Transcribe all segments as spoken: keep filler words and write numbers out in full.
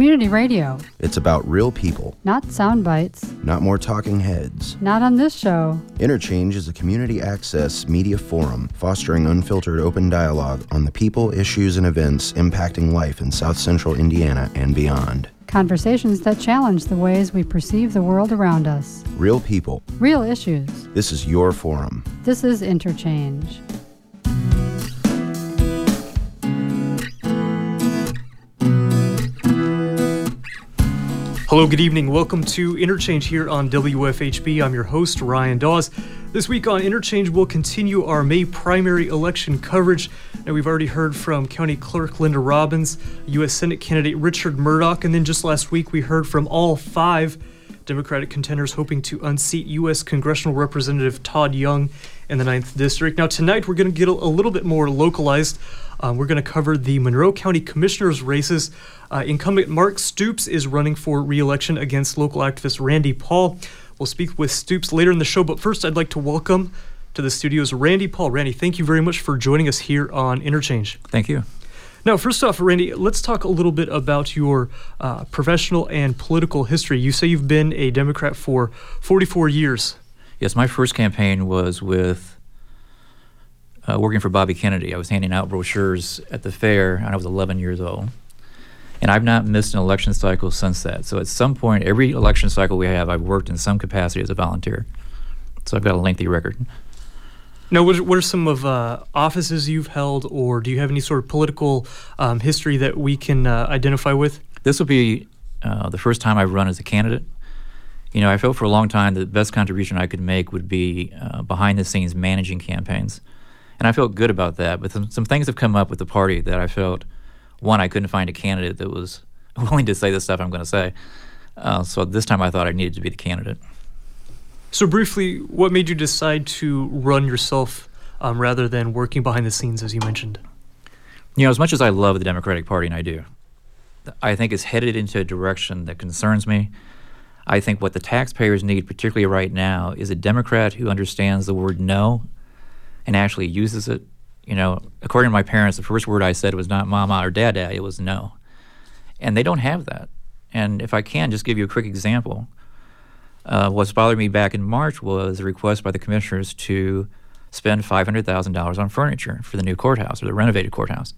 community radio. It's about real people. Not sound bites. Not more talking heads. Not on this show. Interchange is a community access media forum fostering unfiltered open dialogue on the people, issues, and events impacting life in South Central Indiana and beyond. Conversations that challenge the ways we perceive the world around us. Real people. Real issues. This is your forum. This is Interchange. Hello, good evening. Welcome to Interchange here on W F H B. I'm your host, Ryan Dawes. This week on Interchange, we'll continue our May primary election coverage. Now, we've already heard from County Clerk Linda Robbins, U S Senate candidate Richard Murdoch, and then just last week we heard from all five Democratic contenders hoping to unseat U S Congressional Representative Todd Young in the ninth District. Now, tonight we're going to get a, a little bit more localized. Um, we're going to cover the Monroe County Commissioners' races. Uh, incumbent Mark Stoops is running for re-election against local activist Randy Paul. We'll speak with Stoops later in the show, but first I'd like to welcome to the studios Randy Paul. Randy, thank you very much for joining us here on Interchange. Thank you. Now, first off, Randy, let's talk a little bit about your uh, professional and political history. You say you've been a Democrat for forty-four years. Yes, my first campaign was with uh, working for Bobby Kennedy. I was handing out brochures at the fair, and I was eleven years old. And I've not missed an election cycle since that. So at some point, every election cycle we have, I've worked in some capacity as a volunteer. So I've got a lengthy record. Now, what are, what are some of uh, offices you've held, or do you have any sort of political um, history that we can uh, identify with? This will be uh, the first time I've run as a candidate. You know, I felt for a long time that the best contribution I could make would be uh, behind the scenes managing campaigns. And I felt good about that. But some, some things have come up with the party that I felt, one, I couldn't find a candidate that was willing to say the stuff I'm going to say. Uh, so this time I thought I needed to be the candidate. So briefly, what made you decide to run yourself um, rather than working behind the scenes, as you mentioned? You know, as much as I love the Democratic Party, and I do, I think it's headed into a direction that concerns me. I think what the taxpayers need, particularly right now, is a Democrat who understands the word no and actually uses it. You know, according to my parents, the first word I said was not mama or dada, it was no. And they don't have that. And if I can just give you a quick example, uh, what's bothered me back in March was a request by the commissioners to spend five hundred thousand dollars on furniture for the new courthouse or the renovated courthouse.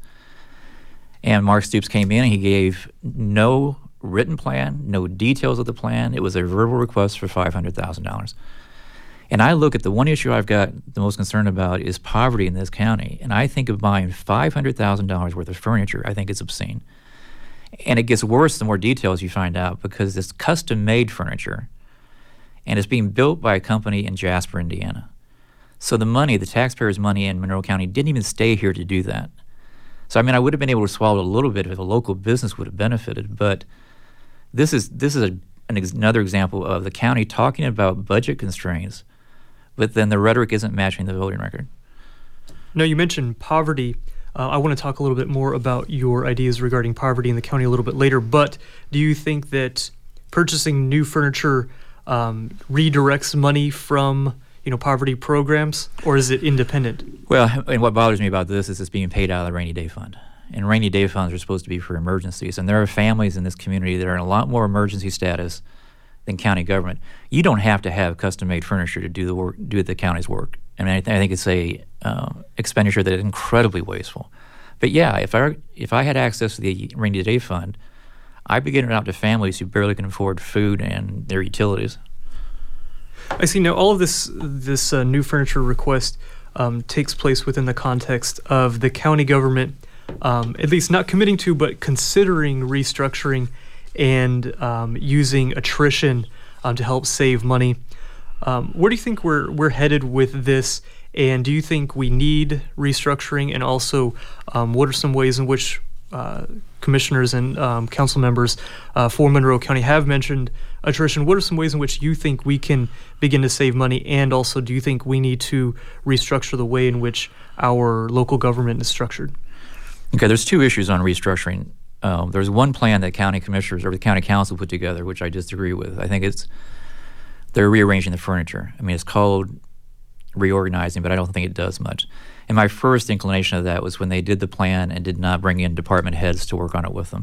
And Mark Stoops came in and he gave no written plan, no details of the plan. It was a verbal request for five hundred thousand dollars. And I look at the one issue I've got the most concerned about is poverty in this county. And I think of buying five hundred thousand dollars worth of furniture. I think it's obscene. And it gets worse the more details you find out because it's custom-made furniture. And it's being built by a company in Jasper, Indiana. So the money, the taxpayers' money in Monroe County didn't even stay here to do that. So, I mean, I would have been able to swallow a little bit if a local business would have benefited. But this is, this is a, an ex- another example of the county talking about budget constraints, but then the rhetoric isn't matching the voting record. Now, you mentioned poverty. Uh, I want to talk a little bit more about your ideas regarding poverty in the county a little bit later, but do you think that purchasing new furniture um, redirects money from, you know, poverty programs, or is it independent? Well, and what bothers me about this is it's being paid out of the rainy day fund. And rainy day funds are supposed to be for emergencies, and there are families in this community that are in a lot more emergency status than county government. You don't have to have custom-made furniture to do the work, do the county's work. I mean, I, th- I think it's a uh, expenditure that is incredibly wasteful. But yeah, if I if I had access to the rainy day fund, I'd be getting it out to families who barely can afford food and their utilities. I see. Now, all of this this uh, new furniture request um, takes place within the context of the county government, um, at least not committing to, but considering restructuring and um, using attrition um, to help save money. Um, where do you think we're we're headed with this? And do you think we need restructuring? And also, um, what are some ways in which uh, commissioners and um, council members uh, for Monroe County have mentioned attrition? What are some ways in which you think we can begin to save money? And also, do you think we need to restructure the way in which our local government is structured? Okay, there's two issues on restructuring. Um, there's one plan that county commissioners or the county council put together, which I disagree with. I think it's they're rearranging the furniture. I mean, it's called reorganizing, but I don't think it does much. And my first inclination of that was when they did the plan and did not bring in department heads to work on it with them.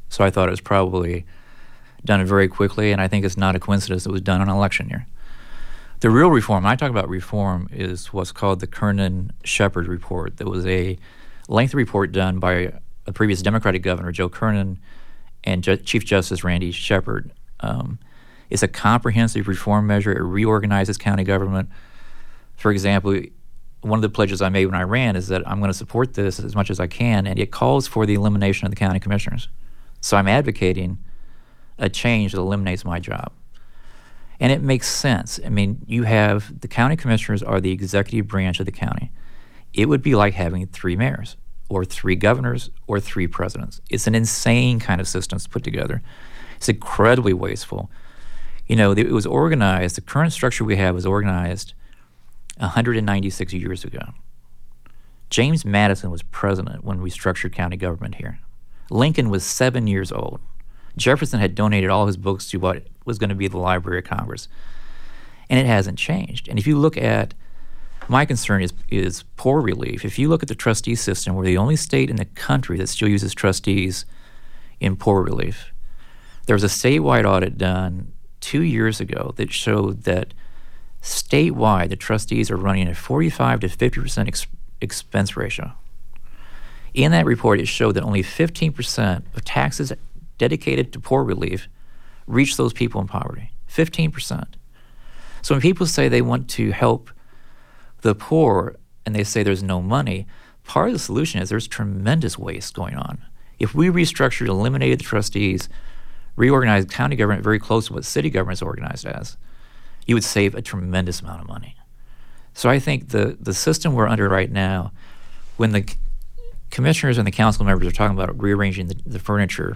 So I thought it was probably done very quickly, and I think it's not a coincidence it was done on election year. The real reform, when I talk about reform, is what's called the Kernan-Shepard report. That was a lengthy report done by a previous Democratic governor, Joe Kernan, and Ju- Chief Justice Randy Shepard. Um, it's a comprehensive reform measure. It reorganizes county government. For example, one of the pledges I made when I ran is that I'm going to support this as much as I can, and it calls for the elimination of the county commissioners. So I'm advocating a change that eliminates my job. And it makes sense. I mean, you have the county commissioners are the executive branch of the county. It would be like having three mayors or three governors or three presidents. It's an insane kind of system to put together. It's incredibly wasteful. You know, it was organized, the current structure we have was organized one hundred ninety-six years ago. James Madison was president when we structured county government here. Lincoln was seven years old. Jefferson had donated all his books to what was going to be the Library of Congress. And it hasn't changed. And if you look at, my concern is, is poor relief. If you look at the trustee system, we're the only state in the country that still uses trustees in poor relief. There was a statewide audit done two years ago that showed that statewide the trustees are running a forty-five to fifty percent ex- expense ratio. In that report, it showed that only fifteen percent of taxes dedicated to poor relief reach those people in poverty. fifteen percent. So when people say they want to help the poor and they say there's no money, part of the solution is there's tremendous waste going on. If we restructured, eliminated the trustees, reorganized county government very close to what city government is organized as, you would save a tremendous amount of money. So I think the, the system we're under right now, when the c- commissioners and the council members are talking about rearranging the, the furniture,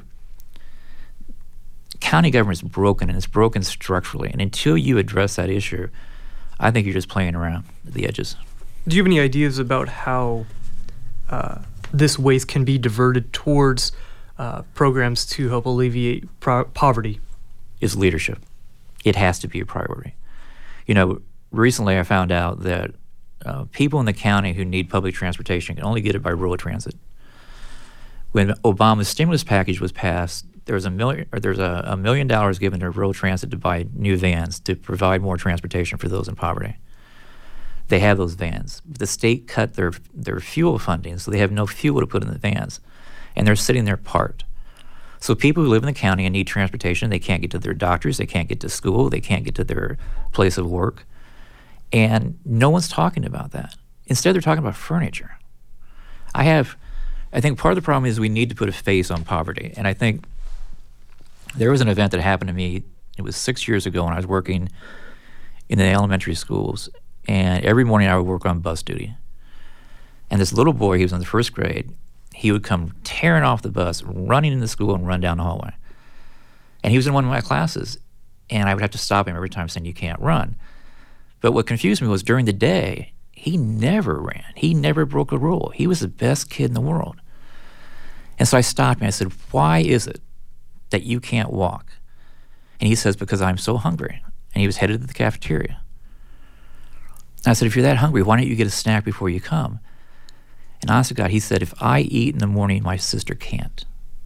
county government is broken, and it's broken structurally. And until you address that issue, I think you're just playing around at the edges. Do you have any ideas about how uh, this waste can be diverted towards uh, programs to help alleviate pro- poverty? It's leadership. It has to be a priority. You know, recently I found out that uh, people in the county who need public transportation can only get it by rural transit. When Obama's stimulus package was passed, there was a million, or there's a, a million dollars given to rural transit to buy new vans to provide more transportation for those in poverty. They have those vans. The state cut their their fuel funding, so they have no fuel to put in the vans, and they're sitting there parked. So people who live in the county and need transportation, they can't get to their doctors, they can't get to school, they can't get to their place of work, and no one's talking about that. Instead, they're talking about furniture. I have, I think part of the problem is we need to put a face on poverty, and I think there was an event that happened to me, it was six years ago when I was working in the elementary schools, and every morning I would work on bus duty. And this little boy, he was in the first grade, he would come tearing off the bus, running into school and run down the hallway. And he was in one of my classes, and I would have to stop him every time saying, "You can't run." But what confused me was during the day, he never ran. He never broke a rule. He was the best kid in the world. And so I stopped him and I said, "Why is it that you can't walk?" And he says, "Because I'm so hungry." And he was headed to the cafeteria. And I said, "If you're that hungry, why don't you get a snack before you come?" And honest to God, he said, "If I eat in the morning, my sister can't."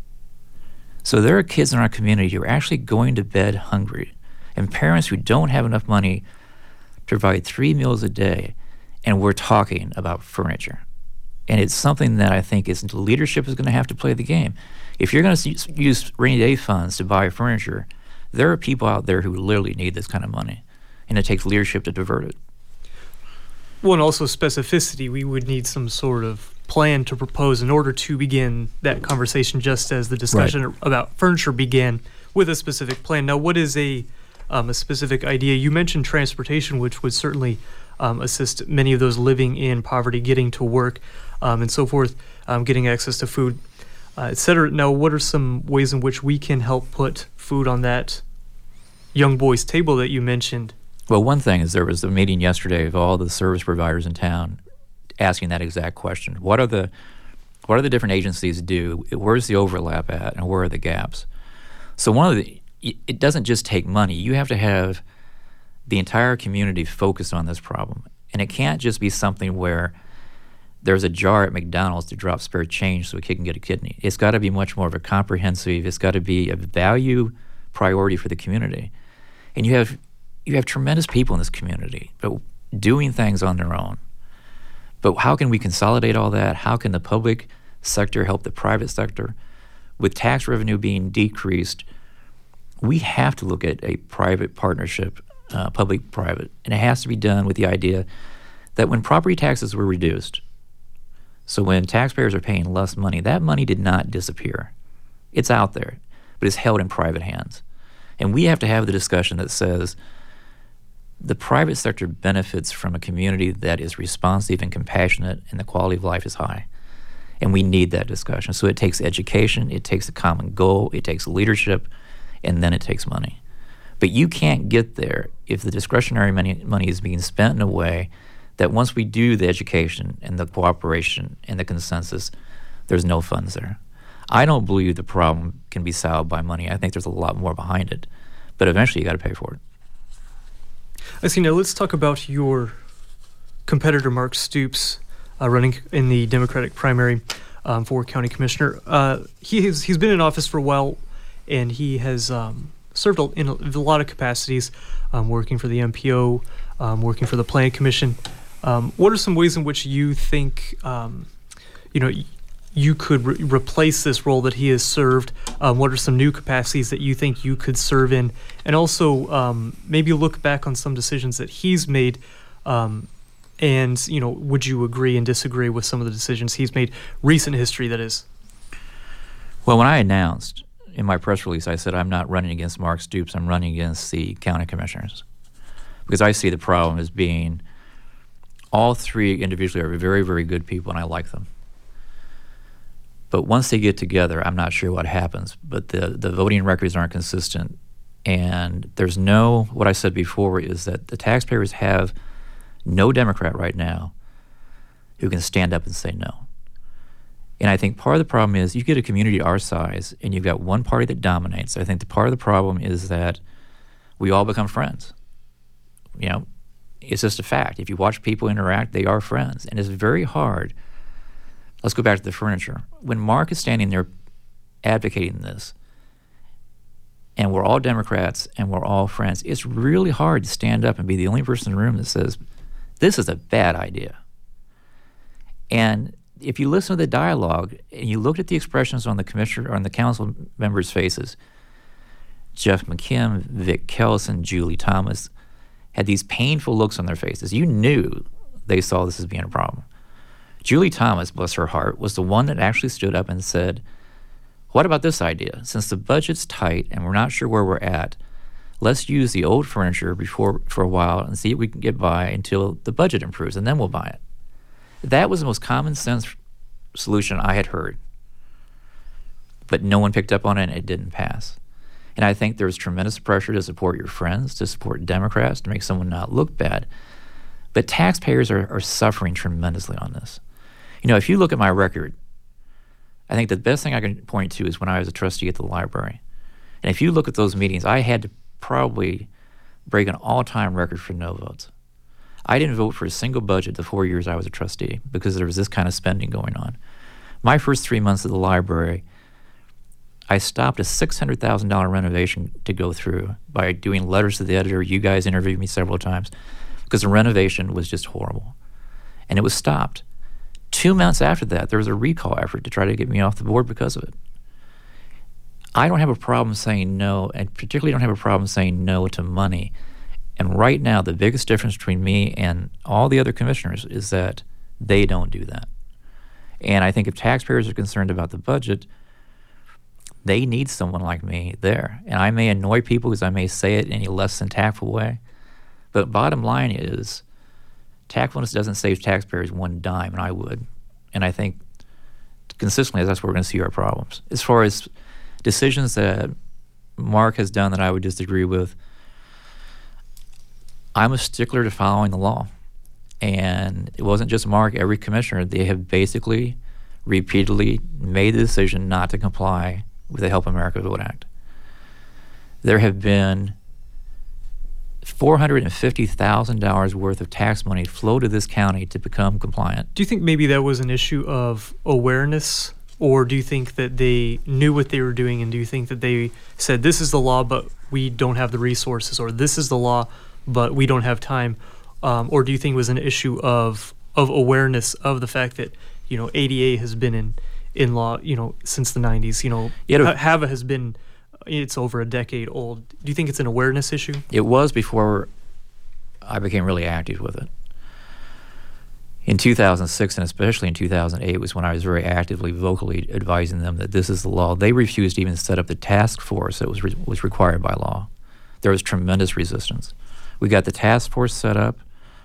So there are kids in our community who are actually going to bed hungry, and parents who don't have enough money to provide three meals a day, and we're talking about furniture. And it's something that I think is leadership is going to have to play the game. If you're going to use rainy day funds to buy furniture, there are people out there who literally need this kind of money, and it takes leadership to divert it. Well, and also specificity. We would need some sort of plan to propose in order to begin that conversation, just as the discussion right. about furniture began with a specific plan. Now, what is a um, a specific idea? You mentioned transportation, which would certainly um, assist many of those living in poverty getting to work um, and so forth, um, getting access to food, uh, et cetera. Now, what are some ways in which we can help put food on that young boy's table that you mentioned? Well, one thing is there was a meeting yesterday of all the service providers in town asking that exact question. What are the what are the different agencies do? Where's the overlap at, and where are the gaps? So one of the it doesn't just take money. You have to have the entire community focused on this problem. And it can't just be something where there's a jar at McDonald's to drop spare change so a kid can get a kidney. It's got to be much more of a comprehensive, it's got to be a value priority for the community. And you have you have tremendous people in this community, but doing things on their own. But how can we consolidate all that? How can the public sector help the private sector? With tax revenue being decreased, we have to look at a private partnership, uh, public-private, and it has to be done with the idea that when property taxes were reduced, so when taxpayers are paying less money, that money did not disappear. It's out there, but it's held in private hands. And we have to have the discussion that says the private sector benefits from a community that is responsive and compassionate and the quality of life is high. And we need that discussion. So it takes education, it takes a common goal, it takes leadership, and then it takes money. But you can't get there if the discretionary money, money is being spent in a way that once we do the education and the cooperation and the consensus, there's no funds there. I don't believe the problem can be solved by money. I think there's a lot more behind it. But eventually you got to pay for it. I see. Now let's talk about your competitor, Mark Stoops, uh, running in the Democratic primary um, for county commissioner. Uh, he has, he's been in office for a while, and he has um, served in a, a lot of capacities, um, working for the M P O, um, working for the Planning Commission. Um, what are some ways in which you think, um, you know, you could re- replace this role that he has served? Um, what are some new capacities that you think you could serve in? And also um, maybe look back on some decisions that he's made, um, and, you know, would you agree and disagree with some of the decisions he's made, recent history that is? Well, when I announced in my press release, I said I'm not running against Mark Stoops, I'm running against the county commissioners. Because I see the problem as being all three individually are very, very good people, and I like them. But once they get together, I'm not sure what happens. But the, the voting records aren't consistent. And there's no, what I said before is that the taxpayers have no Democrat right now who can stand up and say no. And I think part of the problem is you get a community our size and you've got one party that dominates. I think the part of the problem is that we all become friends. You know, it's just a fact. If you watch people interact, they are friends. And it's very hard. Let's go back to the furniture. When Mark is standing there advocating this, and we're all Democrats and we're all friends, it's really hard to stand up and be the only person in the room that says, this is a bad idea. And if you listen to the dialogue and you look at the expressions on the commissioner, on the council members' faces, Jeff McKim, Vic Kelson, Julie Thomas, had these painful looks on their faces. You knew they saw this as being a problem. Julie Thomas, bless her heart, was the one that actually stood up and said, what about this idea? Since the budget's tight and we're not sure where we're at, let's use the old furniture before for a while and see if we can get by until the budget improves, and then we'll buy it. That was the most common sense solution I had heard. But no one picked up on it, and it didn't pass. And I think there's tremendous pressure to support your friends, to support Democrats, to make someone not look bad. But taxpayers are, are suffering tremendously on this. You know, if you look at my record, I think the best thing I can point to is when I was a trustee at the library. And if you look at those meetings, I had to probably break an all-time record for no votes. I didn't vote for a single budget the four years I was a trustee because there was this kind of spending going on. My first three months at the library, I stopped a six hundred thousand dollars renovation to go through by doing letters to the editor. You guys interviewed me several times because the renovation was just horrible. And it was stopped. Two months after that, there was a recall effort to try to get me off the board because of it. I don't have a problem saying no, and particularly don't have a problem saying no to money. And right now, the biggest difference between me and all the other commissioners is that they don't do that. And I think if taxpayers are concerned about the budget, they need someone like me there. And I may annoy people because I may say it in a less than tactful way. But bottom line is, tactfulness doesn't save taxpayers one dime, and I would. And I think consistently that's where we're going to see our problems. As far as decisions that Mark has done that I would disagree with, I'm a stickler to following the law. And it wasn't just Mark, every commissioner, they have basically repeatedly made the decision not to comply with the Help America Vote Act. There have been four hundred fifty thousand dollars worth of tax money flow to this county to become compliant. Do you think maybe that was an issue of awareness, or do you think that they knew what they were doing, and do you think that they said, this is the law, but we don't have the resources, or this is the law, but we don't have time? Um, or do you think it was an issue of of awareness of the fact that, you know, A D A has been in, in law, you know, since the nineties, you know, Yeah, H- HAVA has been, it's over a decade old. Do you think it's an awareness issue? It was before I became really active with it. In two thousand six, and especially in two thousand eight, was when I was very actively, vocally advising them that this is the law. They refused to even set up the task force that was re- was required by law. There was tremendous resistance. We got the task force set up.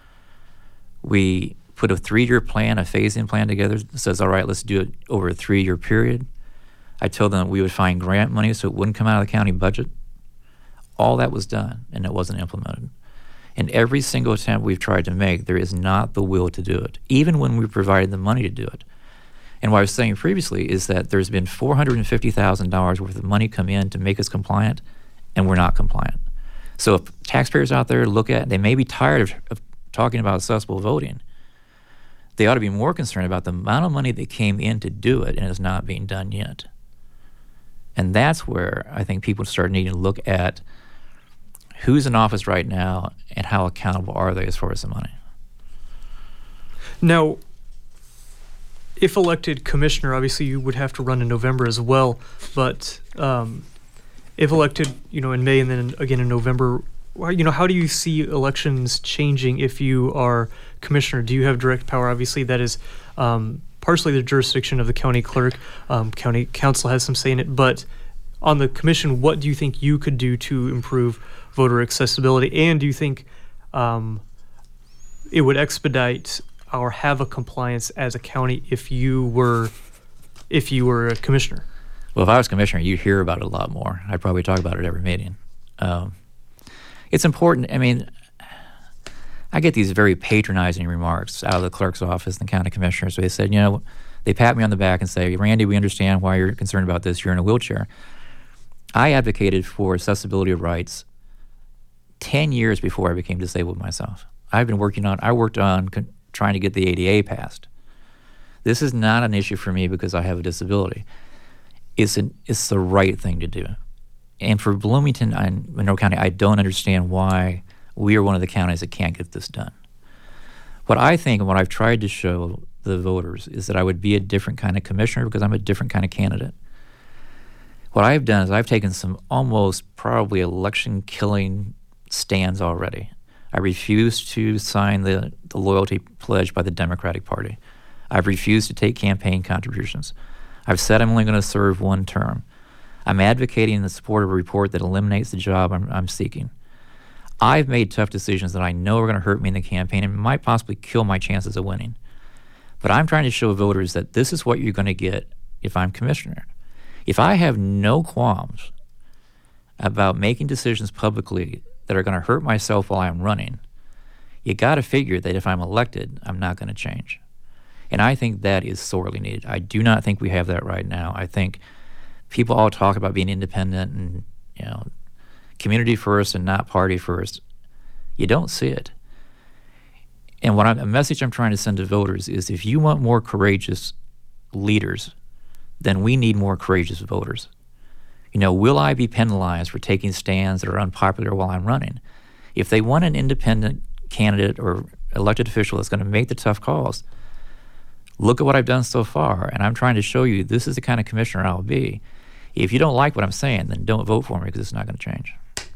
We put a three-year plan, a phase-in plan together that says, all right, let's do it over a three-year period. I told them that we would find grant money so it wouldn't come out of the county budget. All that was done, and it wasn't implemented. And every single attempt we've tried to make, there is not the will to do it, even when we provided the money to do it. And what I was saying previously is that there's been four hundred fifty thousand dollars worth of money come in to make us compliant, and we're not compliant. So if taxpayers out there look at, they may be tired of, of talking about accessible voting, they ought to be more concerned about the amount of money that came in to do it and is not being done yet. And that's where I think people start needing to look at who's in office right now and how accountable are they as far as the money. Now, if elected commissioner, obviously you would have to run in November as well, but um, if elected, you know, in May and then again in November, you know, how do you see elections changing if you are commissioner? Do you have direct power? Obviously, that is um, partially the jurisdiction of the county clerk. Um, county council has some say in it, but on the commission, what do you think you could do to improve voter accessibility? And do you think um, it would expedite our HAVA compliance as a county if you were if you were a commissioner? Well, if I was commissioner, you'd hear about it a lot more. I'd probably talk about it every meeting. Um, it's important. I mean, I get these very patronizing remarks out of the clerk's office and the county commissioners. So they said, you know, they pat me on the back and say, Randy, we understand why you're concerned about this. You're in a wheelchair. I advocated for accessibility of rights ten years before I became disabled myself. I've been working on, I worked on con- trying to get the A D A passed. This is not an issue for me because I have a disability. It's, an, it's the right thing to do. And for Bloomington and Monroe County, I don't understand why we are one of the counties that can't get this done. What I think and what I've tried to show the voters is that I would be a different kind of commissioner because I'm a different kind of candidate. What I've done is I've taken some almost probably election-killing stands already. I refuse to sign the, the loyalty pledge by the Democratic Party. I've refused to take campaign contributions. I've said I'm only going to serve one term. I'm advocating in the support of a report that eliminates the job I'm, I'm seeking. I've made tough decisions that I know are going to hurt me in the campaign and might possibly kill my chances of winning. But I'm trying to show voters that this is what you're going to get if I'm commissioner. If I have no qualms about making decisions publicly that are going to hurt myself while I'm running, you got to figure that if I'm elected, I'm not going to change. And I think that is sorely needed. I do not think we have that right now. I think people all talk about being independent and, you know, community first and not party first. You don't see it. And what I'm, a message I'm trying to send to voters is if you want more courageous leaders, then we need more courageous voters. You know, will I be penalized for taking stands that are unpopular while I'm running? If they want an independent candidate or elected official that's going to make the tough calls, look at what I've done so far, and I'm trying to show you this is the kind of commissioner I'll be. If you don't like what I'm saying, then don't vote for me because it's not going to change.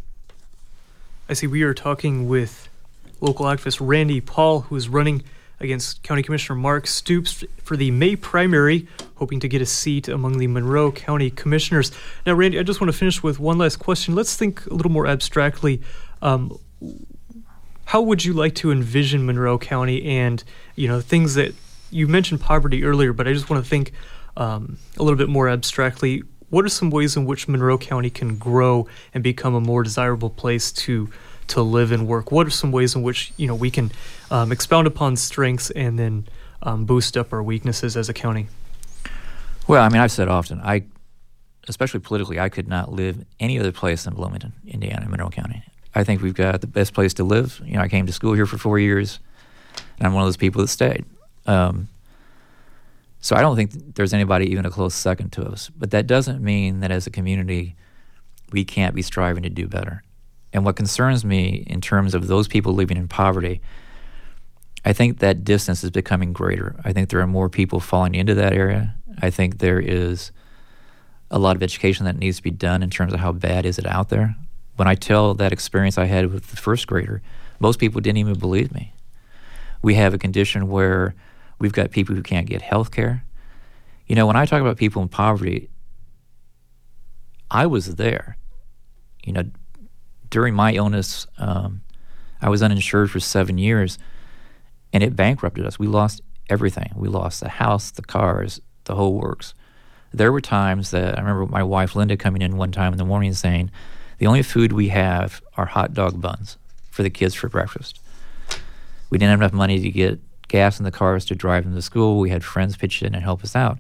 I see we are talking with local activist Randy Paul, who is running against County Commissioner Mark Stoops for the May primary, hoping to get a seat among the Monroe County Commissioners. Now, Randy, I just want to finish with one last question. Let's think a little more abstractly. Um, how would you like to envision Monroe County and, you know, things that you mentioned poverty earlier, but I just want to think um, a little bit more abstractly. What are some ways in which Monroe County can grow and become a more desirable place to to live and work? What are some ways in which, you know, we can um, expound upon strengths and then um, boost up our weaknesses as a county? Well, I mean, I've said often, I, especially politically, I could not live any other place than Bloomington, Indiana, Monroe County. I think we've got the best place to live. You know, I came to school here for four years, and I'm one of those people that stayed. Um, so I don't think there's anybody even a close second to us. But that doesn't mean that as a community we can't be striving to do better. And what concerns me in terms of those people living in poverty, I think that distance is becoming greater. I think there are more people falling into that area. I think there is a lot of education that needs to be done in terms of how bad is it out there. When I tell that experience I had with the first grader, most people didn't even believe me. We have a condition where we've got people who can't get health care. You know, when I talk about people in poverty, I was there. You know, during my illness, um, I was uninsured for seven years, and it bankrupted us. We lost everything. We lost the house, the cars, the whole works. There were times that I remember my wife Linda coming in one time in the morning saying, the only food we have are hot dog buns for the kids for breakfast. We didn't have enough money to get gas in the cars to drive them to school. We had friends pitch in and help us out.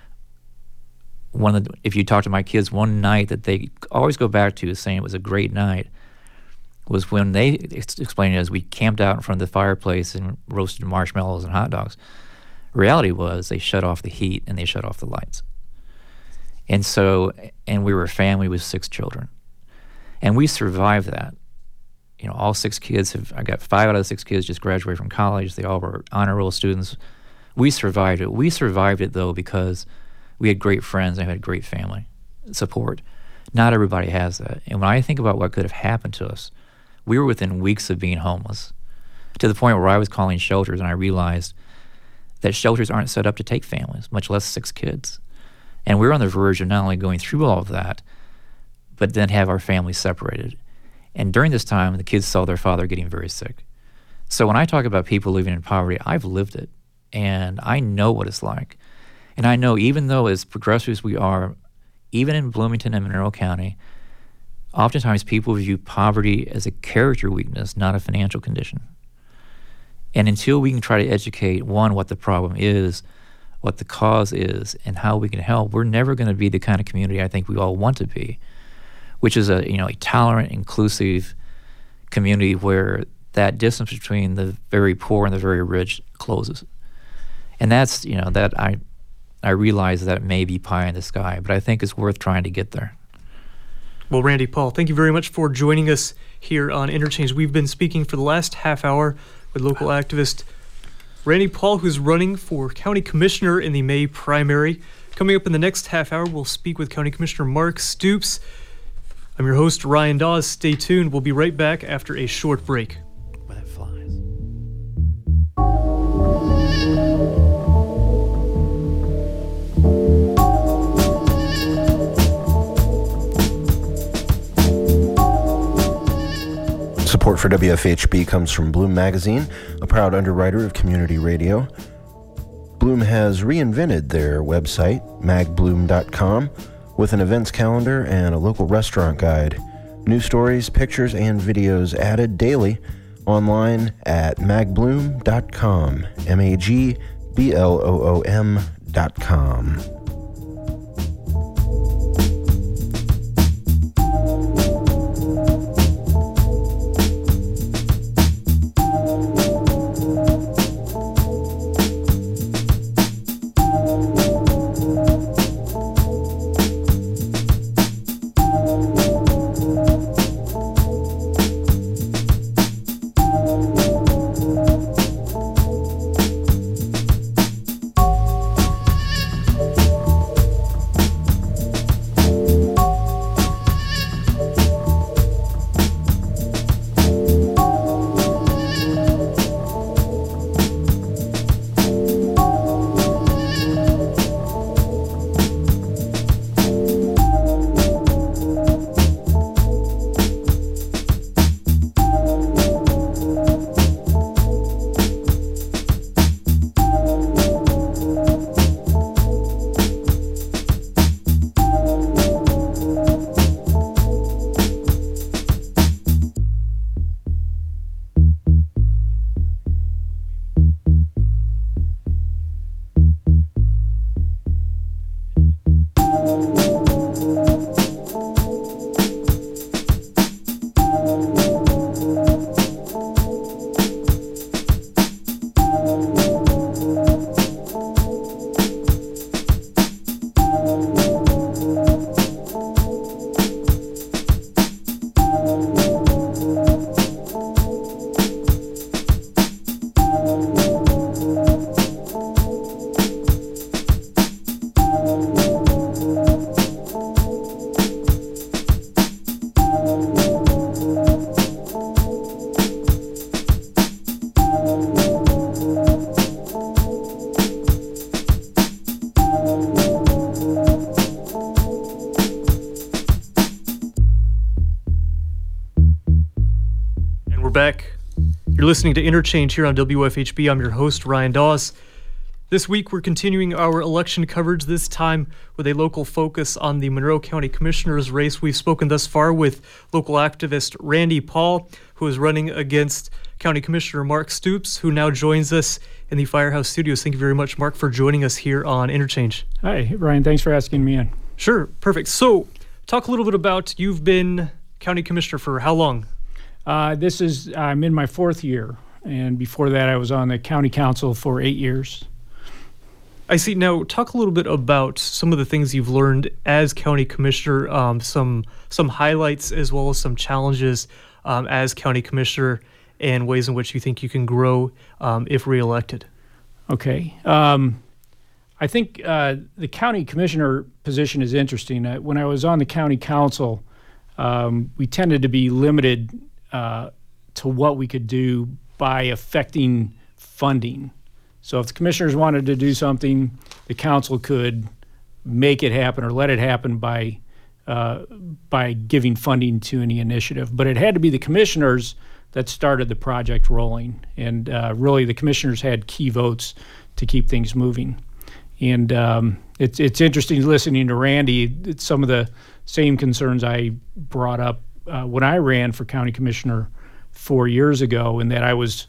One of the, if you talk to my kids, one night that they always go back to saying it was a great night was when they ex- explained it as we camped out in front of the fireplace and roasted marshmallows and hot dogs. Reality was they shut off the heat and they shut off the lights. And so, and we were a family with six children. And we survived that. You know, all six kids have, I got five out of the six kids just graduated from college. They all were honor roll students. We survived it. We survived it, though, because we had great friends and we had great family support. Not everybody has that. And when I think about what could have happened to us, we were within weeks of being homeless, to the point where I was calling shelters and I realized that shelters aren't set up to take families, much less six kids. And we were on the verge of not only going through all of that, but then have our families separated. And during this time, the kids saw their father getting very sick. So when I talk about people living in poverty, I've lived it, and I know what it's like. And I know even though as progressives we are, even in Bloomington and Monroe County, oftentimes people view poverty as a character weakness, not a financial condition. And until we can try to educate, one, what the problem is, what the cause is, and how we can help, we're never going to be the kind of community I think we all want to be, which is a you know a tolerant, inclusive community where that distance between the very poor and the very rich closes. And that's, you know, that I I realize that it may be pie in the sky, but I think it's worth trying to get there. Well, Randy Paul, thank you very much for joining us here on Interchange. We've been speaking for the last half hour with local activist Randy Paul, who's running for county commissioner in the May primary. Coming up in the next half hour, we'll speak with County Commissioner Mark Stoops. I'm your host, Ryan Dawes. Stay tuned. We'll be right back after a short break. Where that flies. Support for W F H B comes from Bloom Magazine, a proud underwriter of community radio. Bloom has reinvented their website, mag bloom dot com, with an events calendar and a local restaurant guide. New stories, pictures, and videos added daily online at mag bloom dot com, M A G B L O O M dot com. listening to Interchange here on W F H B. I'm your host, Ryan Dawes. This week, we're continuing our election coverage, this time with a local focus on the Monroe County Commissioner's race. We've spoken thus far with local activist Randy Paul, who is running against County Commissioner Mark Stoops, who now joins us in the Firehouse Studios. Thank you very much, Mark, for joining us here on Interchange. Hi, Ryan. Thanks for asking me in. Sure. Perfect. So, talk a little bit about, you've been County Commissioner for how long? Uh, this is, I'm in my fourth year, and before that I was on the County Council for eight years. I see. Now, talk a little bit about some of the things you've learned as County Commissioner, um, some some highlights as well as some challenges um, as County Commissioner, and ways in which you think you can grow um, if reelected. Okay. Um, I think uh, the County Commissioner position is interesting. Uh, when I was on the County Council, um, we tended to be limited uh, to what we could do by affecting funding. So if the commissioners wanted to do something, the council could make it happen or let it happen by uh, by giving funding to any initiative. But it had to be the commissioners that started the project rolling. And uh, really the commissioners had key votes to keep things moving. And um, it's, it's interesting listening to Randy. It's some of the same concerns I brought up uh, when I ran for county commissioner four years ago, in that I was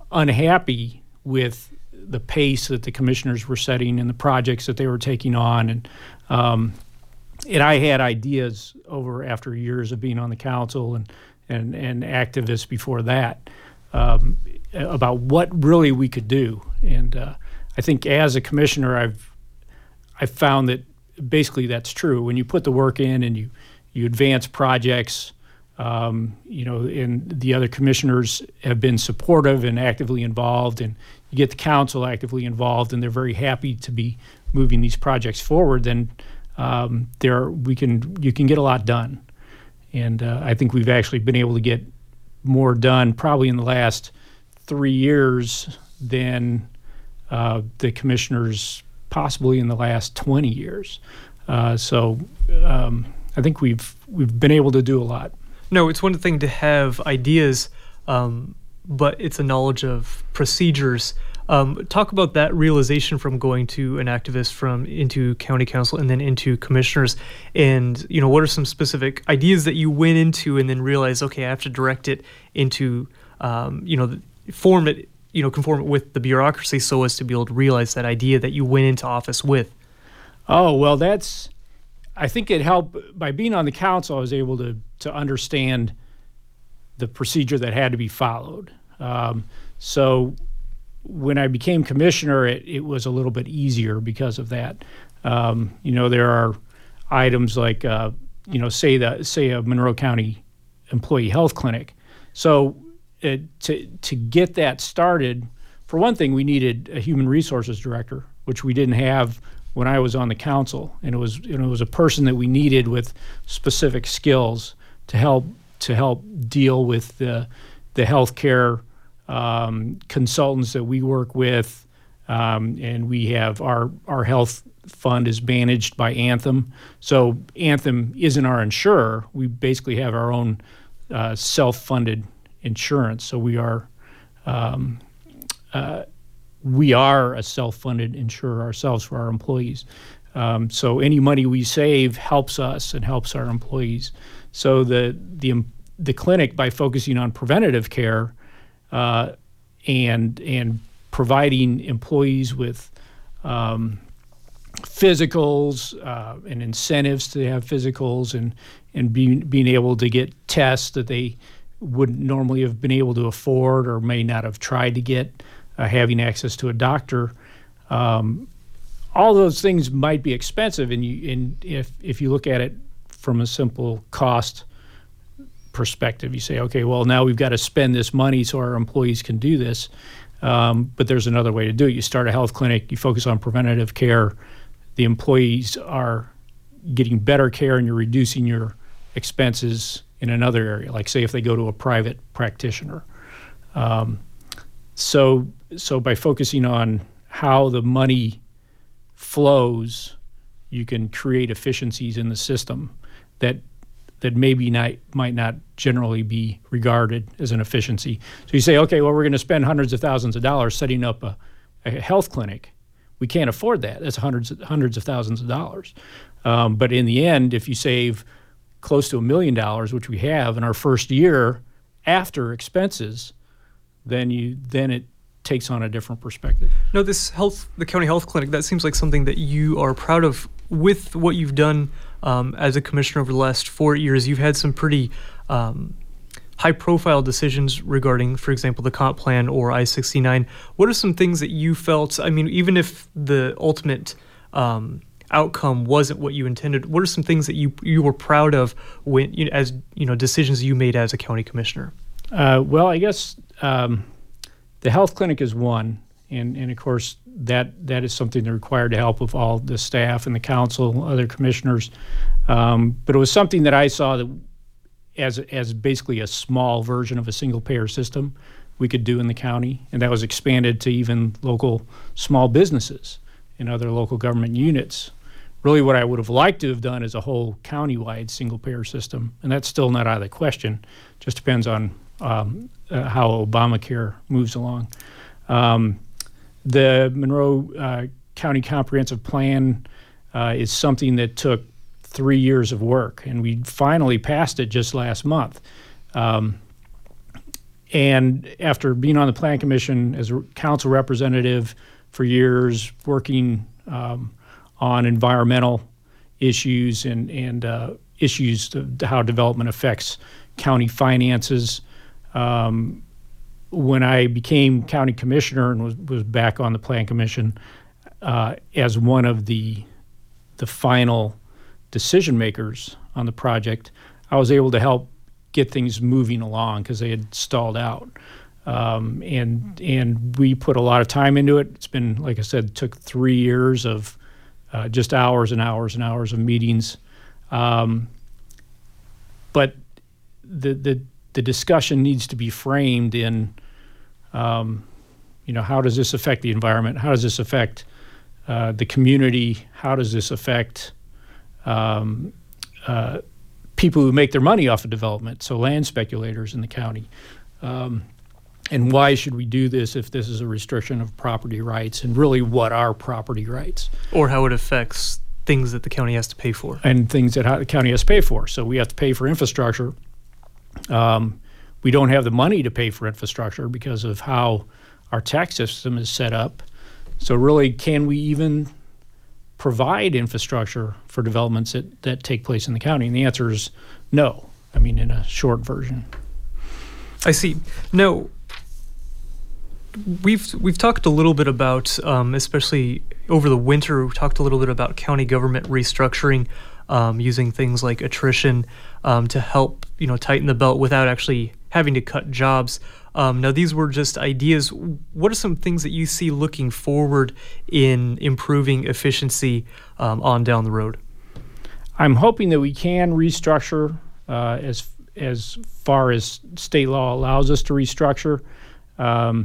unhappy with the pace that the commissioners were setting and the projects that they were taking on. And um, and I had ideas over after years of being on the council and and, and activists before that um, about what really we could do. And uh, I think as a commissioner, I've I've found that basically that's true. When you put the work in and you, you advance projects, um, you know, and the other commissioners have been supportive and actively involved, and you get the council actively involved, and they're very happy to be moving these projects forward, then um, there we can you can get a lot done. And uh, I think we've actually been able to get more done probably in the last three years than uh, the commissioners possibly in the last twenty years. Uh, so um, I think we've we've been able to do a lot. No, it's one thing to have ideas, um, but it's a knowledge of procedures. Um, talk about that realization from going to an activist, from into county council, and then into commissioners. And, you know, what are some specific ideas that you went into and then realized, okay, I have to direct it into, um, you know, form it, you know, conform it with the bureaucracy so as to be able to realize that idea that you went into office with? Oh, well, that's, I think it helped. By being on the council, I was able to to understand the procedure that had to be followed. Um, so when I became commissioner, it, it was a little bit easier because of that. Um, you know, there are items like, uh, you know, say that say a Monroe County employee health clinic. So it, to to get that started, for one thing, we needed a human resources director, which we didn't have when I was on the council, and it was you know, it was a person that we needed with specific skills to help to help deal with the the healthcare um, consultants that we work with, um, and we have our our health fund is managed by Anthem. So Anthem isn't our insurer. We basically have our own uh, self-funded insurance. So we are um, uh, we are a self-funded insurer ourselves for our employees. Um, so any money we save helps us and helps our employees. So the the the clinic, by focusing on preventative care uh, and and providing employees with um, physicals uh, and incentives to have physicals, and and being being able to get tests that they wouldn't normally have been able to afford or may not have tried to get, uh, having access to a doctor. Um, all those things might be expensive, and you and if if you look at it from a simple cost perspective, you say, okay, well, now we've got to spend this money so our employees can do this. Um, but there's another way to do it. You start a health clinic, you focus on preventative care, the employees are getting better care, and you're reducing your expenses in another area, like say if they go to a private practitioner. Um, so, so by focusing on how the money flows, you can create efficiencies in the system that that maybe not, might not generally be regarded as an efficiency. So you say, okay, well, we're going to spend hundreds of thousands of dollars setting up a, a health clinic. We can't afford that. That's hundreds hundreds of thousands of dollars. Um, but in the end, if you save close to a million dollars, which we have in our first year after expenses, then you then it takes on a different perspective. No, this health, the county health clinic, that seems like something that you are proud of with what you've done um, as a commissioner over the last four years. You've had some pretty um, high-profile decisions regarding, for example, the comp plan or I sixty-nine. What are some things that you felt, I mean, even if the ultimate um, outcome wasn't what you intended, what are some things that you you were proud of when, you know, as you know, decisions you made as a county commissioner? Uh, well, I guess um, the health clinic is one, and, and of course that that is something that required the help of all the staff and the council, other commissioners. Um, but it was something that I saw that as as basically a small version of a single payer system we could do in the county, and that was expanded to even local small businesses and other local government units. Really what I would have liked to have done is a whole county-wide single-payer system, and that's still not out of the question. Just depends on um, uh, how Obamacare moves along. Um, the Monroe uh, County Comprehensive Plan uh, is something that took three years of work, and we finally passed it just last month. Um, and after being on the Plan Commission as a council representative for years, working um, on environmental issues and, and uh, issues to how development affects county finances. Um, when I became county commissioner and was, was back on the Plan Commission uh, as one of the the final decision makers on the project, I was able to help get things moving along because they had stalled out. Um, and and we put a lot of time into it. It's been, like I said, took three years of Uh, just hours and hours and hours of meetings, um, but the the the discussion needs to be framed in, um, you know, how does this affect the environment? How does this affect uh, the community? How does this affect um, uh, people who make their money off of development? So land speculators in the county. Um, And why should we do this if this is a restriction of property rights? And really, what are property rights? Or how it affects things that the county has to pay for. And things that the county has to pay for. So we have to pay for infrastructure. Um, we don't have the money to pay for infrastructure because of how our tax system is set up. So really, can we even provide infrastructure for developments that, that take place in the county? And the answer is no. I mean, in a short version. I see. Now, We've we've talked a little bit about, um, especially over the winter, we talked a little bit about county government restructuring, um, using things like attrition um, to help, you know, tighten the belt without actually having to cut jobs. Um, now, these were just ideas. What are some things that you see looking forward in improving efficiency um, on down the road? I'm hoping that we can restructure uh, as as far as state law allows us to restructure. Um,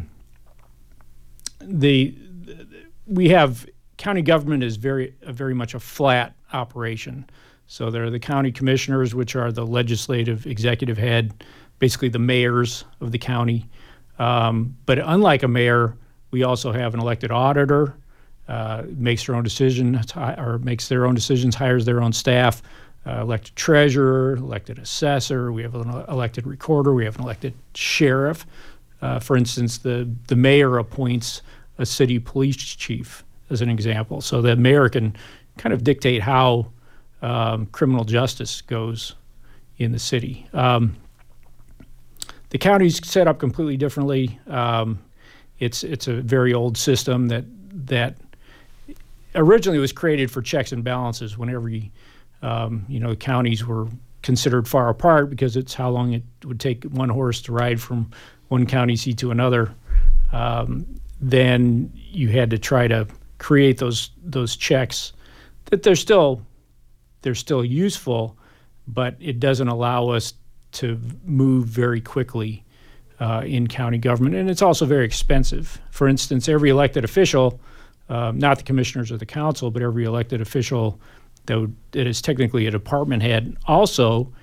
The we have county government is very uh, very much a flat operation. So there are the county commissioners, which are the legislative executive head, basically the mayors of the county. Um, but unlike a mayor, we also have an elected auditor, uh, makes their own decisions or makes their own decisions, hires their own staff, uh, elected treasurer, elected assessor. We have an elected recorder. We have an elected sheriff. Uh, for instance, the, the mayor appoints a city police chief, as an example. So the mayor can kind of dictate how um, criminal justice goes in the city. Um, the county's set up completely differently. Um, it's it's a very old system that that originally was created for checks and balances when every, um, you know, counties were considered far apart because it's how long it would take one horse to ride from one county seat to another. Um, then you had to try to create those those checks that they're still they're still useful, but it doesn't allow us to move very quickly uh, in county government, and it's also very expensive. For instance, every elected official, uh, not the commissioners or the council, but every elected official that, would, that is technically a department head also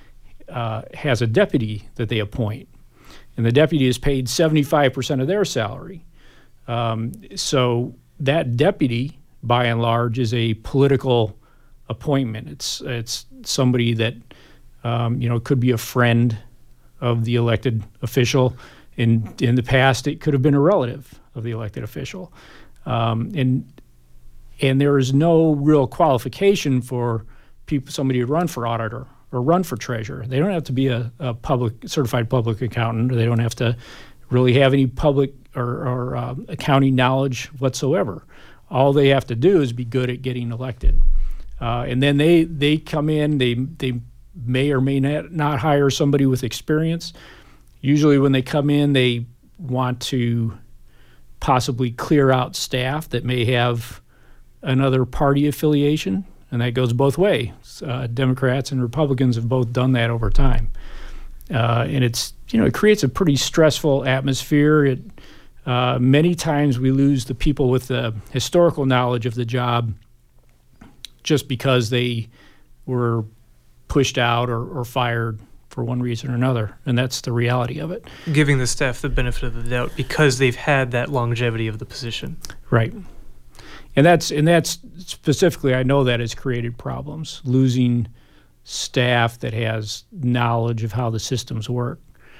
uh, has a deputy that they appoint, and the deputy is paid seventy-five percent of their salary. Um, so that deputy, by and large, is a political appointment. It's it's somebody that um, you know could be a friend of the elected official. In in the past, it could have been a relative of the elected official, um, and and there is no real qualification for people somebody to run for auditor or run for treasurer. They don't have to be a, a public certified public accountant. Or they don't have to really have any public or, or uh, accounting knowledge whatsoever. All they have to do is be good at getting elected, uh, and then they they come in. They they may or may not, not hire somebody with experience. Usually, when they come in, they want to possibly clear out staff that may have another party affiliation, and that goes both ways. Uh, Democrats and Republicans have both done that over time, uh, and it's you know it creates a pretty stressful atmosphere. It uh, many times we lose the people with the historical knowledge of the job just because they were pushed out or, or fired for one reason or another, and that's the reality of it. Giving the staff the benefit of the doubt because they've had that longevity of the position. Right. And that's and that's specifically, I know that has created problems, losing staff that has knowledge of how the systems work.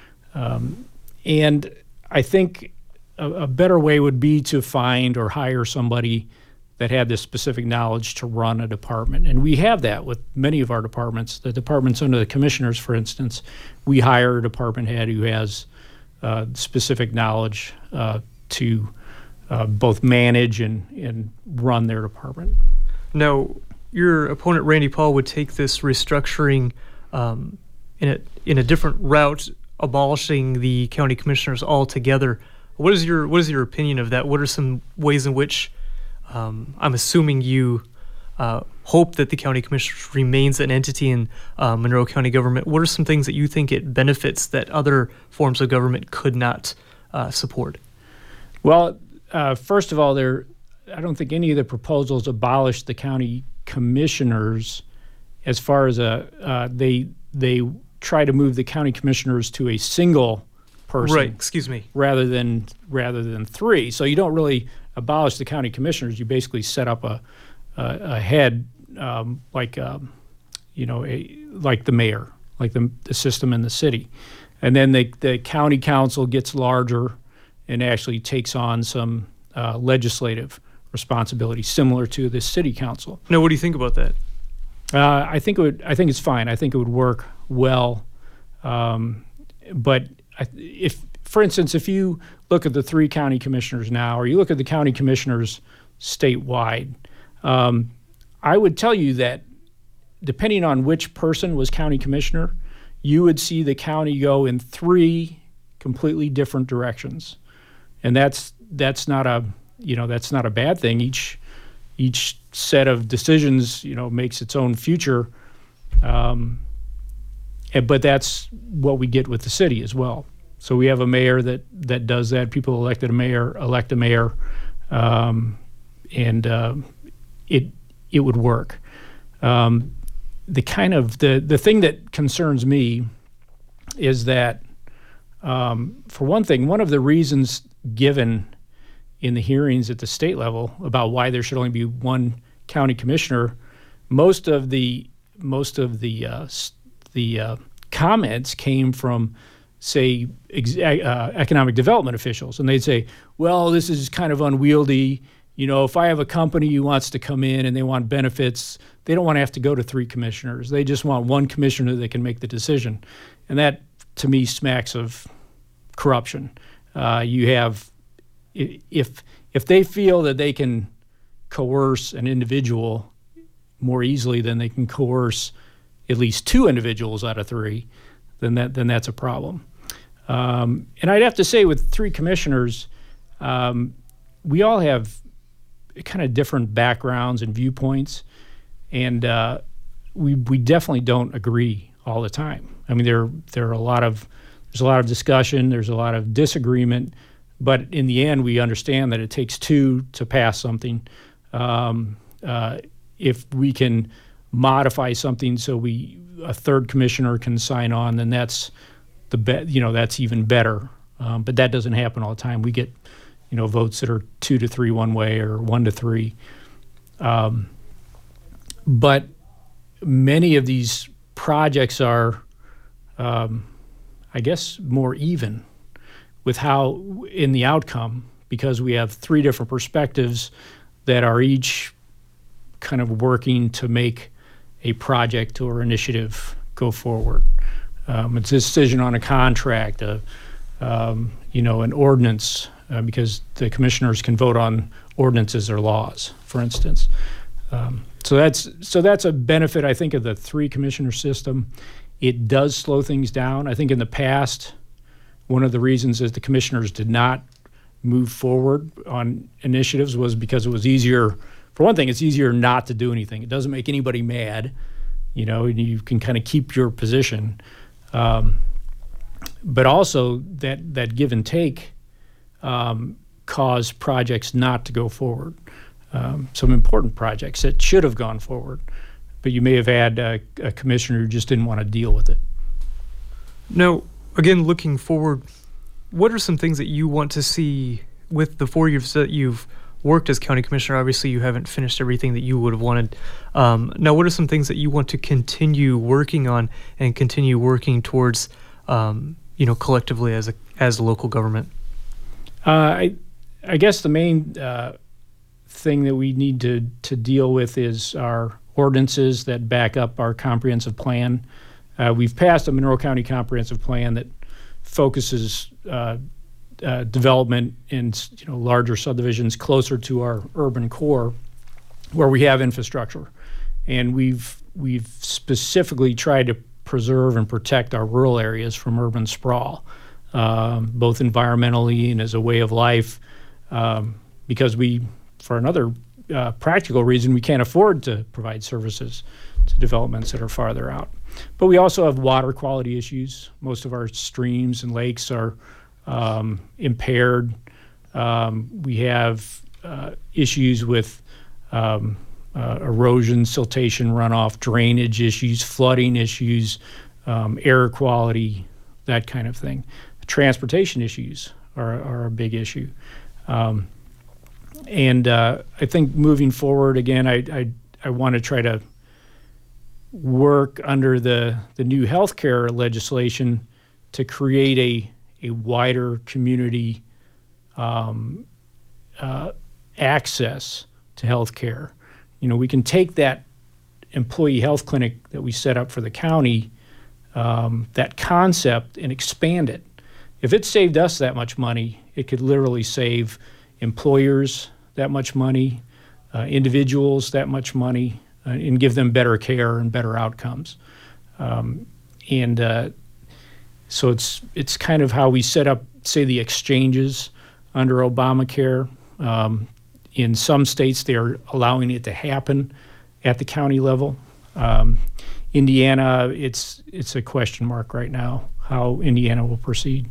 Um, and I think a, a better way would be to find or hire somebody that had this specific knowledge to run a department. And we have that with many of our departments. The departments under the commissioners, for instance, we hire a department head who has uh, specific knowledge uh, to uh, both manage and, and run their department. Now, your opponent, Randy Paul, would take this restructuring um, in a in a different route, abolishing the county commissioners altogether. What is your what is your opinion of that? What are some ways in which Um, I'm assuming you uh, hope that the county commissioners remains an entity in uh, Monroe County government? What are some things that you think it benefits that other forms of government could not uh, support? Well, uh, first of all, there, I don't think any of the proposals abolish the county commissioners. As far as a, uh, they they try to move the county commissioners to a single person, right? Excuse me. Rather than rather than three. So you don't really abolish the county commissioners. You basically set up a a, a head um, like um, you know a like the mayor, like the the system in the city, and then the the county council gets larger and actually takes on some uh, legislative responsibility similar to the city council. Now, what do you think about that? Uh, I think it would. I think it's fine. I think it would work well, um, but I, if. For instance, if you look at the three county commissioners now, or you look at the county commissioners statewide, um, I would tell you that depending on which person was county commissioner, you would see the county go in three completely different directions, and that's that's not a you know that's not a bad thing. Each each set of decisions you know makes its own future, um, and, but that's what we get with the city as well. So we have a mayor that, that does that. People elected a mayor, elect a mayor, um, and uh, it it would work. Um, the kind of the the thing that concerns me is that, um, for one thing, one of the reasons given in the hearings at the state level about why there should only be one county commissioner, most of the most of the uh, the uh, comments came from, say, ex- uh, economic development officials, and they'd say, well, this is kind of unwieldy. You know, if I have a company who wants to come in and they want benefits, they don't want to have to go to three commissioners. They just want one commissioner that can make the decision. And that, to me, smacks of corruption. Uh, you have, if if they feel that they can coerce an individual more easily than they can coerce at least two individuals out of three, then that then that's a problem. Um, and I'd have to say, with three commissioners, um, we all have kind of different backgrounds and viewpoints, and uh, we we definitely don't agree all the time. I mean, there there are a lot of there's a lot of discussion, there's a lot of disagreement, but in the end, we understand that it takes two to pass something. Um, uh, if we can modify something so we a third commissioner can sign on, then that's the be- you know that's even better. Um, but that doesn't happen all the time. We get you know votes that are two to three one way or one to three. Um, but many of these projects are, um, I guess, more even with how in the outcome, because we have three different perspectives that are each kind of working to make a project or initiative go forward. Um, it's a decision on a contract, a, um, you know, an ordinance, uh, because the commissioners can vote on ordinances or laws, for instance. Um, so that's so that's a benefit, I think, of the three commissioner system. It does slow things down. I think in the past, one of the reasons that the commissioners did not move forward on initiatives was because it was easier. For one thing, it's easier not to do anything. It doesn't make anybody mad, you know, and you can kind of keep your position. Um, but also that that give and take um, caused projects not to go forward. Um, some important projects that should have gone forward, but you may have had a, a commissioner who just didn't want to deal with it. Now, again, looking forward, what are some things that you want to see with the four years that you've worked as county commissioner? Obviously, you haven't finished everything that you would have wanted. Um, now, what are some things that you want to continue working on and continue working towards, um, you know, collectively as a as a local government? Uh, I, I guess the main uh, thing that we need to to deal with is our ordinances that back up our comprehensive plan. Uh, we've passed a Monroe County comprehensive plan that focuses uh, uh, development in you know larger subdivisions closer to our urban core, where we have infrastructure, and we've we've specifically tried to preserve and protect our rural areas from urban sprawl, um, both environmentally and as a way of life, um, because we, for another uh, practical reason, we can't afford to provide services to developments that are farther out. But we also have water quality issues. Most of our streams and lakes are um, impaired. Um, we have uh, issues with um, uh, erosion, siltation, runoff, drainage issues, flooding issues, um, air quality, that kind of thing. Transportation issues are, are a big issue. Um, and uh, I think moving forward, again, I, I, I want to try to work under the, the new healthcare legislation to create a, a wider community um, uh, access to healthcare. You know, we can take that employee health clinic that we set up for the county, um, that concept, and expand it. If it saved us that much money, it could literally save employers that much money, uh, individuals that much money, uh, and give them better care and better outcomes. Um, and uh, so it's it's kind of how we set up, say, the exchanges under Obamacare. Um, in some states, they're allowing it to happen at the county level. Um, Indiana, it's it's a question mark right now how Indiana will proceed.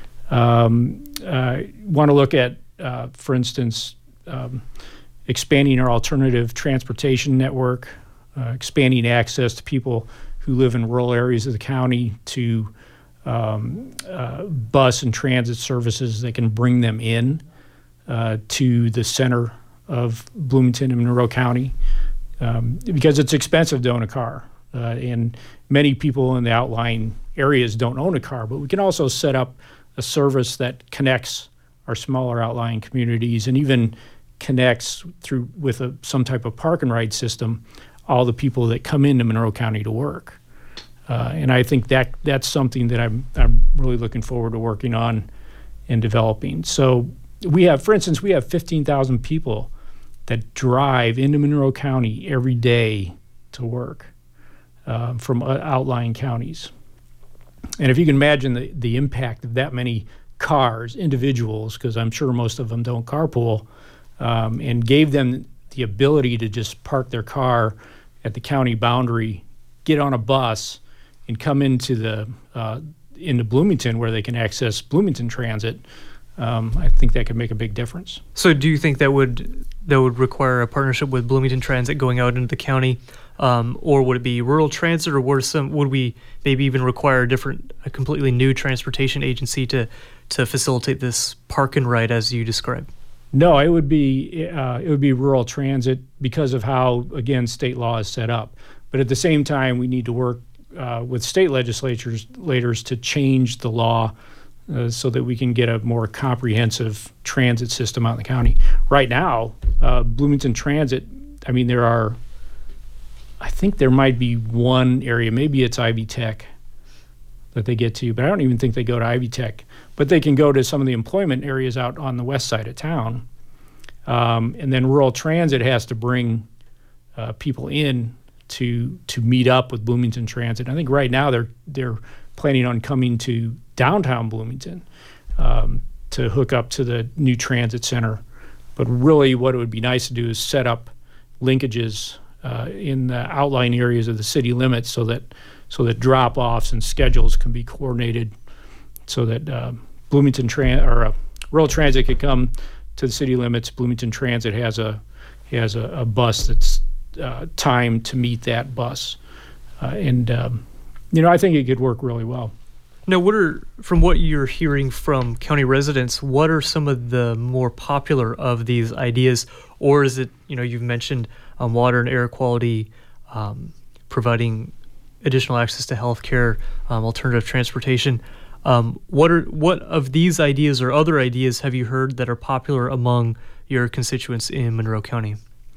Um, uh, want to look at, uh, for instance, um, expanding our alternative transportation network, uh, expanding access to people who live in rural areas of the county to um, uh, bus and transit services that can bring them in uh, to the center of Bloomington and Monroe County, um, because it's expensive to own a car. Uh, and many people in the outlying areas don't own a car, but we can also set up a service that connects our smaller outlying communities and even connects through with a, some type of park and ride system all the people that come into Monroe County to work. Uh, and I think that that's something that I'm I'm really looking forward to working on and developing. So we have, for instance, we have fifteen thousand people that drive into Monroe County every day to work uh, from uh, outlying counties. And if you can imagine the, the impact of that many cars, individuals, because I'm sure most of them don't carpool, um, and gave them the ability to just park their car at the county boundary, get on a bus, and come into the uh, into Bloomington where they can access Bloomington Transit, um, I think that could make a big difference. So do you think that would that would require a partnership with Bloomington Transit going out into the county? Um, or would it be rural transit, or would some would we maybe even require a different, a completely new transportation agency to to facilitate this park and ride as you described? No, it would be uh, it would be rural transit because of how, again, state law is set up. But at the same time, we need to work uh, with state legislatures legislators to change the law uh, so that we can get a more comprehensive transit system out in the county. Right now, uh, Bloomington Transit, I mean, there are, I think there might be one area, maybe it's Ivy Tech that they get to, but I don't even think they go to Ivy Tech. But they can go to some of the employment areas out on the west side of town. Um, and then rural transit has to bring uh, people in to to meet up with Bloomington Transit. I think right now they're they're planning on coming to downtown Bloomington um, to hook up to the new transit center. But really what it would be nice to do is set up linkages uh, in the outlying areas of the city limits so that so that drop-offs and schedules can be coordinated so that uh, Bloomington Tran or uh, rural transit could come to the city limits. Bloomington Transit has a has a, a bus that's uh, timed to meet that bus, uh, and um, you know I think it could work really well. Now, what are from what you're hearing from county residents? What are some of the more popular of these ideas, or is it you know you've mentioned um, water and air quality, um, providing additional access to health care, um, alternative transportation? Um, what are what of these ideas or other ideas have you heard that are popular among your constituents in Monroe County?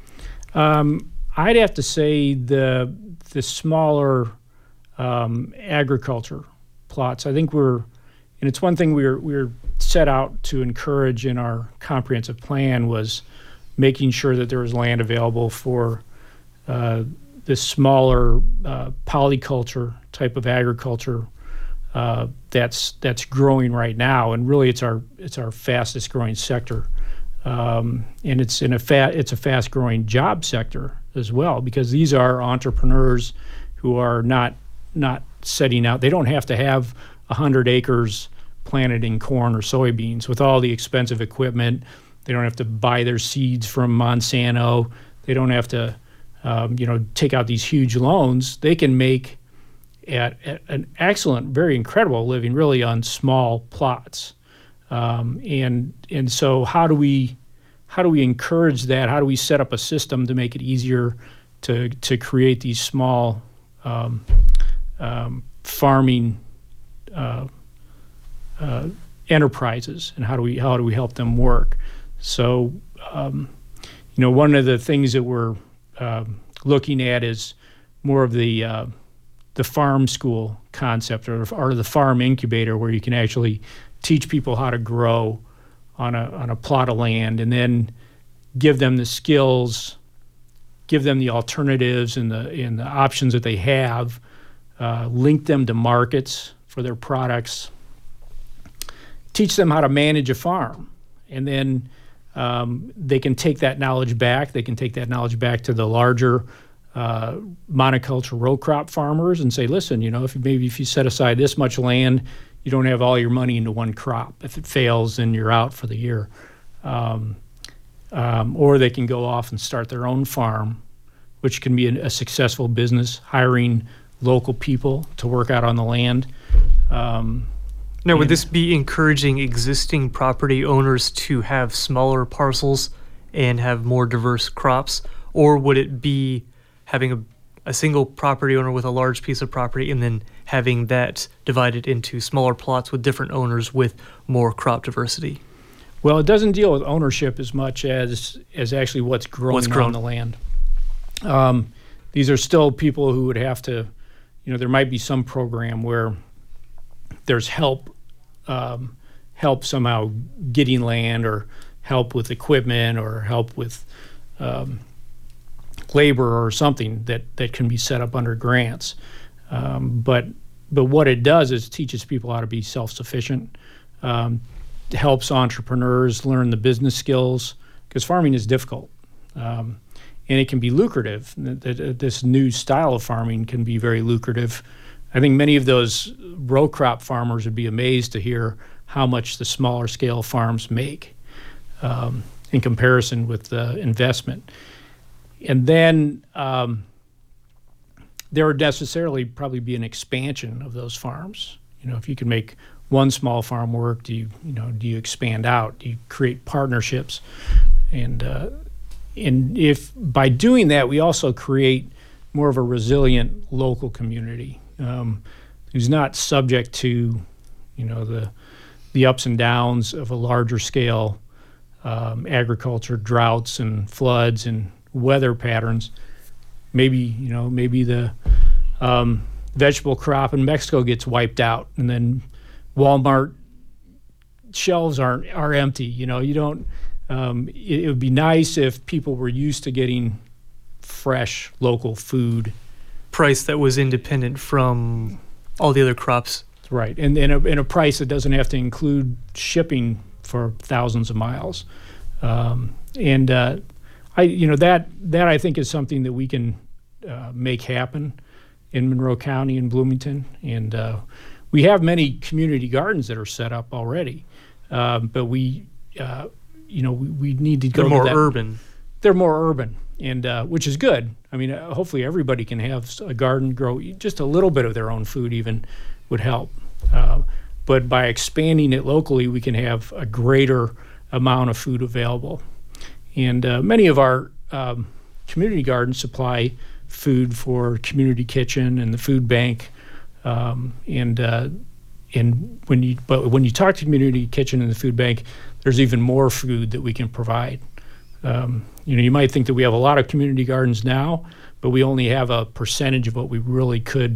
Um, I'd have to say the the smaller um, agriculture plots. I think we're, and it's one thing we're we're set out to encourage in our comprehensive plan was making sure that there was land available for uh, the smaller uh, polyculture type of agriculture. Uh, that's that's growing right now, and really it's our it's our fastest growing sector, um, and it's in a fa- it's a fast growing job sector as well because these are entrepreneurs who are not not setting out. They don't have to have a hundred acres planted in corn or soybeans with all the expensive equipment. They don't have to buy their seeds from Monsanto. They don't have to um, you know take out these huge loans. They can make At, at an excellent, very incredible living, really on small plots, um, and and so how do we how do we encourage that? How do we set up a system to make it easier to to create these small um, um, farming uh, uh, enterprises, and how do we how do we help them work? So um, you know, one of the things that we're uh, looking at is more of the uh, the farm school concept or, or the farm incubator where you can actually teach people how to grow on a on a plot of land and then give them the skills, give them the alternatives and the and the options that they have, uh, link them to markets for their products, teach them how to manage a farm, and then um, they can take that knowledge back. They can take that knowledge back to the larger Uh, monoculture row crop farmers and say, listen, you know, if you, maybe if you set aside this much land, you don't have all your money into one crop. If it fails, then you're out for the year. Um, um, or they can go off and start their own farm, which can be a, a successful business, hiring local people to work out on the land. Um, now, would this be encouraging existing property owners to have smaller parcels and have more diverse crops, or would it be having a, a single property owner with a large piece of property and then having that divided into smaller plots with different owners with more crop diversity? Well, it doesn't deal with ownership as much as as actually what's growing what's grown. on the land. Um, these are still people who would have to, you know, there might be some program where there's help, um, help somehow getting land or help with equipment or help with um, labor or something that, that can be set up under grants. Um, but but what it does is teaches people how to be self-sufficient, um, helps entrepreneurs learn the business skills, because farming is difficult. Um, and it can be lucrative. This new style of farming can be very lucrative. I think many of those row crop farmers would be amazed to hear how much the smaller scale farms make. Um, in comparison with the investment. And then um, there would necessarily probably be an expansion of those farms. You know, if you can make one small farm work, do you, you know, do you expand out? Do you create partnerships? And uh, and if by doing that, we also create more of a resilient local community um, who's not subject to, you know, the the ups and downs of a larger scale um, agriculture, droughts and floods and weather patterns. Maybe, you know, maybe the um, vegetable crop in Mexico gets wiped out, and then Walmart shelves aren't are empty. You know, you don't. Um, it, it would be nice if people were used to getting fresh local food, price that was independent from all the other crops. Right, and and a, and a price that doesn't have to include shipping for thousands of miles. Um, and uh, I, you know, that that I think is something that we can uh, make happen in Monroe County and Bloomington, and uh, we have many community gardens that are set up already, um, but we, uh, you know, we, we need to go. They're more to that. urban. They're more urban, and uh, which is good. I mean, uh, hopefully everybody can have a garden, grow just a little bit of their own food, even would help. Uh, but by expanding it locally, we can have a greater amount of food available. And uh, many of our um, community gardens supply food for community kitchen and the food bank. Um, and uh, and when you but when you talk to community kitchen and the food bank, there's even more food that we can provide. Um, you know, you might think that we have a lot of community gardens now, but we only have a percentage of what we really could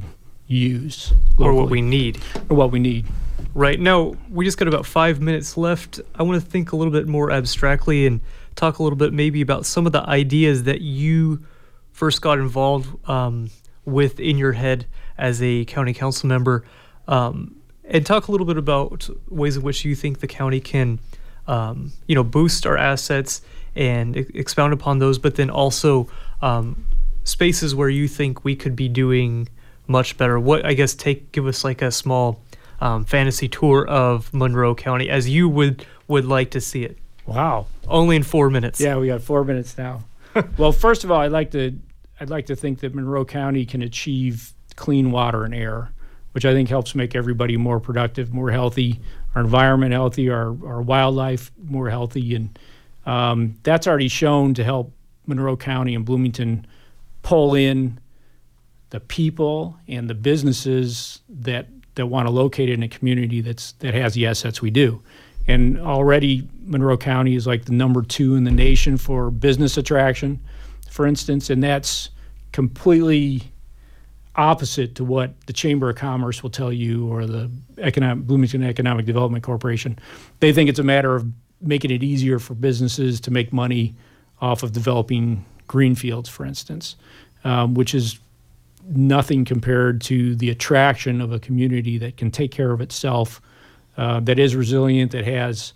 use locally, or what we need. Or what we need. Right now, we just got about five minutes left. I want to think a little bit more abstractly and talk a little bit maybe about some of the ideas that you first got involved um, with in your head as a county council member, um, and talk a little bit about ways in which you think the county can, um, you know, boost our assets and e- expound upon those, but then also um, spaces where you think we could be doing much better. What, I guess, take give us like a small um, fantasy tour of Monroe County as you would would like to see it. Wow. Only in four minutes. Yeah, we got four minutes now. Well, first of all, I'd like to I'd like to think that Monroe County can achieve clean water and air, which I think helps make everybody more productive, more healthy, our environment healthy, our, our wildlife more healthy. And um, that's already shown to help Monroe County and Bloomington pull in the people and the businesses that that want to locate in a community that's that has the assets we do. And already Monroe County is like the number two in the nation for business attraction, for instance, and that's completely opposite to what the Chamber of Commerce will tell you or the Economic, Bloomington Economic Development Corporation. They think it's a matter of making it easier for businesses to make money off of developing greenfields, for instance, um, which is nothing compared to the attraction of a community that can take care of itself, uh, that is resilient, that has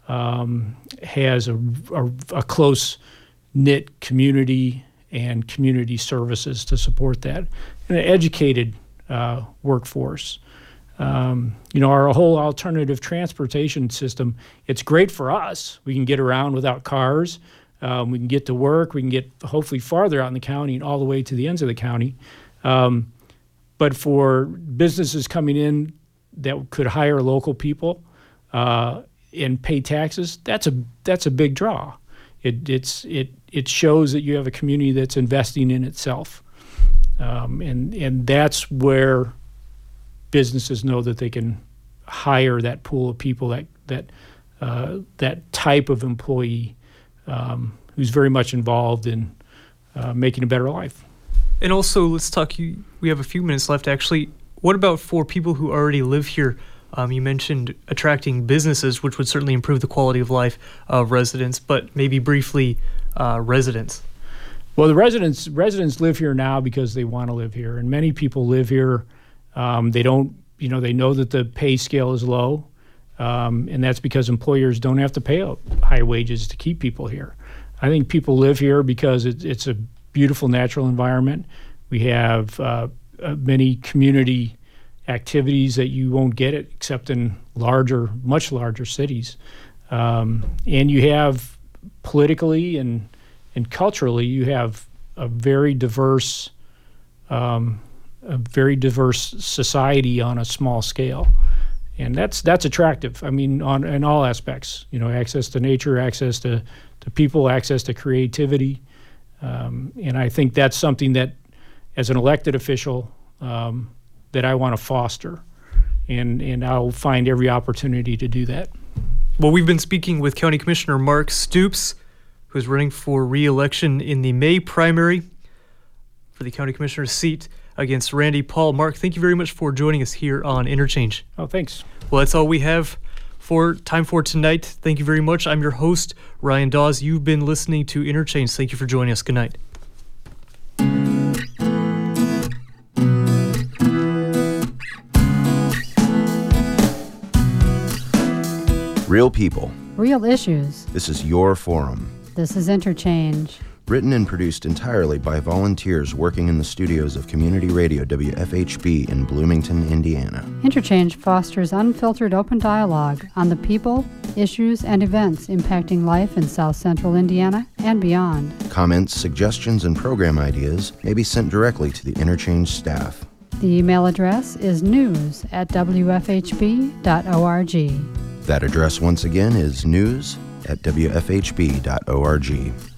um, has a, a, a close knit community and community services to support that, and an educated uh, workforce. Um, you know, our whole alternative transportation system, it's great for us. We can get around without cars. Um, we can get to work. We can get hopefully farther out in the county and all the way to the ends of the county. Um, but for businesses coming in that could hire local people uh, and pay taxes, that's a that's a big draw. It it's it it shows that you have a community that's investing in itself, um, and and that's where businesses know that they can hire that pool of people, that that uh, that type of employee um, who's very much involved in uh, making a better life. And also, let's talk. You, we have a few minutes left, actually. What about for people who already live here? Um, you mentioned attracting businesses, which would certainly improve the quality of life of residents, but maybe briefly, uh, residents. Well, the residents residents live here now because they want to live here, and many people live here. Um, they don't, you know, they know that the pay scale is low, um, and that's because employers don't have to pay out high wages to keep people here. I think people live here because it, it's a beautiful natural environment. We have uh, uh, many community activities that you won't get it except in larger, much larger cities. Um, and you have politically and and culturally, you have a very diverse, um, a very diverse society on a small scale, and that's that's attractive. I mean, on in all aspects, you know, access to nature, access to, to people, access to creativity, um, and I think that's something that, as an elected official, um, that I want to foster, and and I'll find every opportunity to do that. Well, we've been speaking with County Commissioner Mark Stoops, who's running for re-election in the May primary for the County Commissioner's seat against Randy Paul. Mark, thank you very much for joining us here on Interchange. Oh, thanks. Well, that's all we have for time for tonight. Thank you very much. I'm your host, Ryan Dawes. You've been listening to Interchange. Thank you for joining us. Good night. Real people. Real issues. This is your forum. This is Interchange. Written and produced entirely by volunteers working in the studios of Community Radio W F H B in Bloomington, Indiana. Interchange fosters unfiltered open dialogue on the people, issues, and events impacting life in South Central Indiana and beyond. Comments, suggestions, and program ideas may be sent directly to the Interchange staff. The email address is news at w f h b dot org. That address once again is news at w f h b dot org.